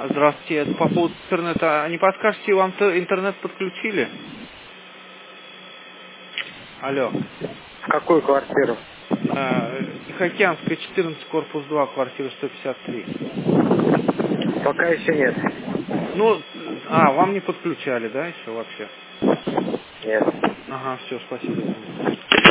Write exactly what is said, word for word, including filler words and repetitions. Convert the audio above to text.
Здравствуйте, это по поводу интернета. А не подскажете, вам интернет подключили? Алло. В какую квартиру? А, Тихоокеанская, четырнадцать, корпус два, квартира сто пятьдесят три. Пока еще нет. Ну, а, вам не подключали, да, еще вообще? Нет. Ага, все, спасибо.